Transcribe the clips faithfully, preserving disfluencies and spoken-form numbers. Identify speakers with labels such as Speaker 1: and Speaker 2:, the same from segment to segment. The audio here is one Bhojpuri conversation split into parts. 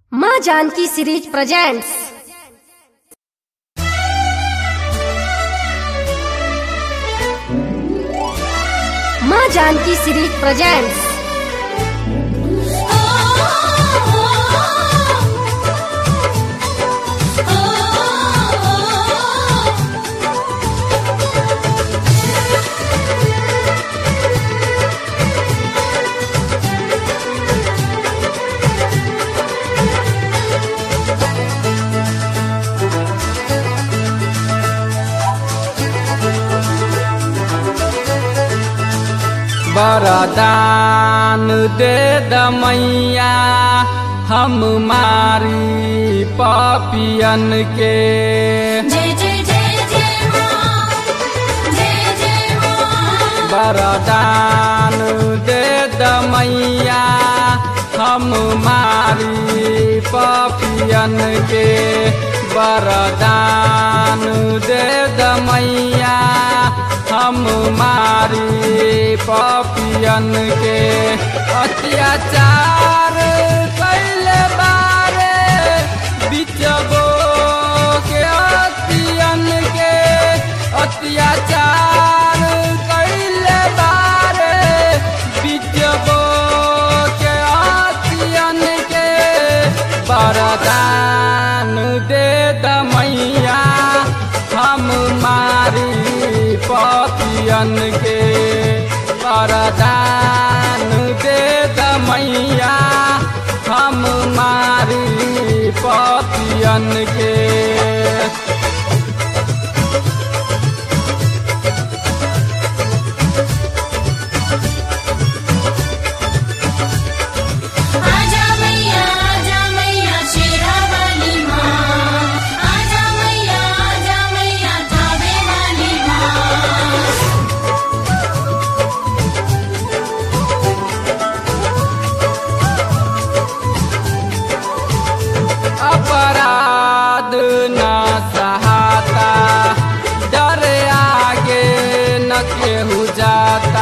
Speaker 1: माँ जानकी सीरीज प्रेजेंट्स। माँ जानकी सीरीज प्रेजेंट्स।
Speaker 2: वरदान दे दमैया हम मारी पापियन के।
Speaker 3: जय जय जय जय माँ, जय जय माँ।
Speaker 2: वरदान दे दमैया हम मारी पापियन के। वरदान दे दमैया हम मारी पापियन के। अत्याचार कैले बारे बिचबो के अतियन के। अत्याचार कैले बारे बिचबो के अतियन के। वरदान दे दमैया हम मारी पापियन के। वरदान दे दमैया हम मारी पापियन के।
Speaker 3: आजा मैया, आजा मैया शेरा वाली माँ। आजा मैया, आजा मैया थावे वाली माँ।
Speaker 2: अपराध न सहाता, डर आगे न केहू जाता।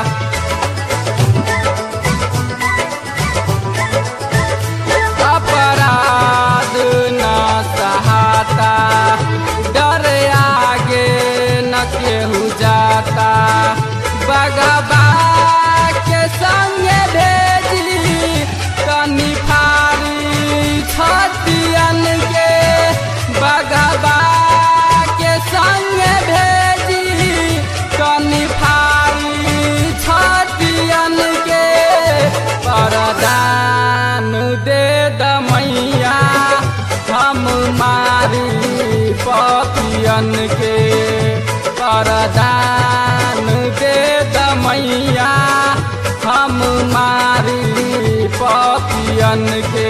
Speaker 2: अपराध न सहाता, डर आगे न केहू जाता। बगबा के संग भेजी कनी फारी छतियन के। बगबा के संग भेजी कनी फारी छतियन के। वरदान दे दमैया हम मारी पापियन के। वरदान दे दमैया हम मारी पापियन के।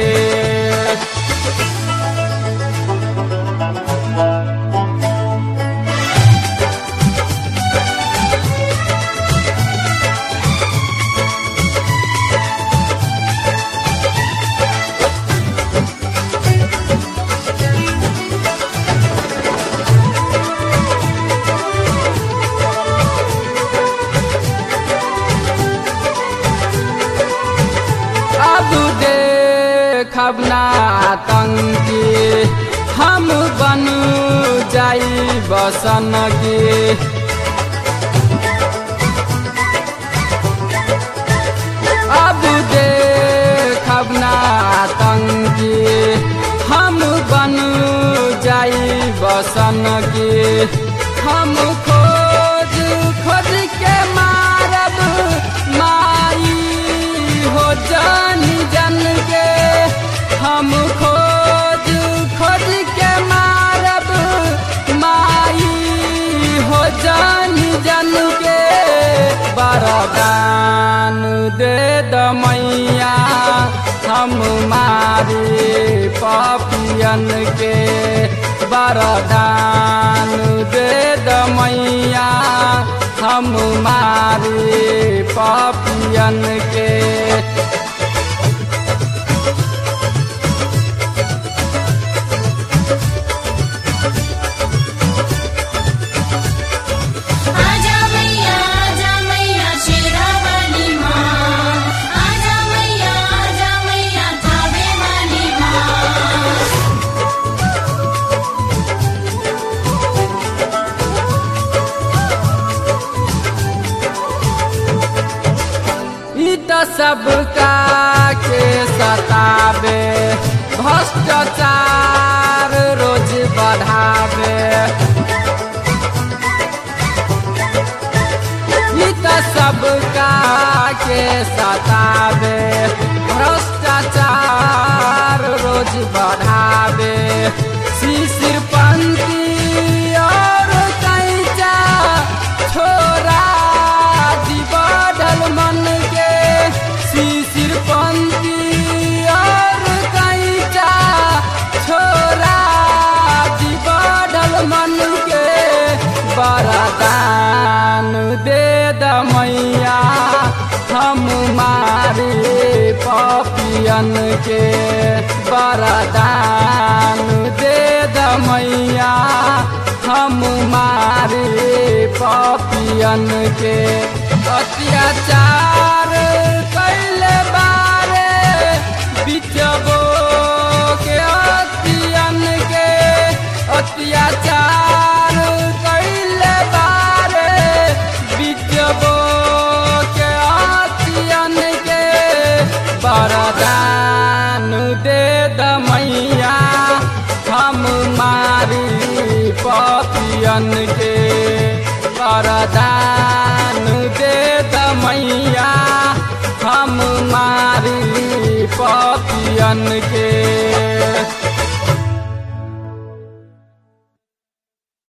Speaker 2: अब देखब ना आतंकी हम बन जाई बसन के। अब देखब ना आतंकी हम बन जाई बसन के। हम खोज खोज के मारब माई हो जान जन के। हम खोज खोज के मारब माई हो जान जन के। वरदान दे दमैया हम मारी पापियन के। वरदान दे दमैया हम मारी पापियन के।
Speaker 3: आजा मैया, आजा मैया शेरा वाली माँ। आजा मैया, आजा मैया थावे वाली माँ।
Speaker 2: सबका के सतावे, भ्रष्टाचार रोज बढ़ावे। ई त सबका के सतावे, भ्रष्टाचार रोज बढ़ावे। शिशिरपंथी और कैचा छोरा दी बढ़ल मन के, शिशिरपंथी और कैचा छोरा दी बढ़ल मन के। वरदान दे द मैया हम मारे पापियन के, वरदान दे द मैया हम मारे पापियन के। अत्याचार कैले बारे बिचबो के अतियन के, अत्याचार कैले बारे बिचबो के अतियन के। वरदान दे द मैया हम मारी पापियन के, वरदान दे द मैया हम मारी पापियन के।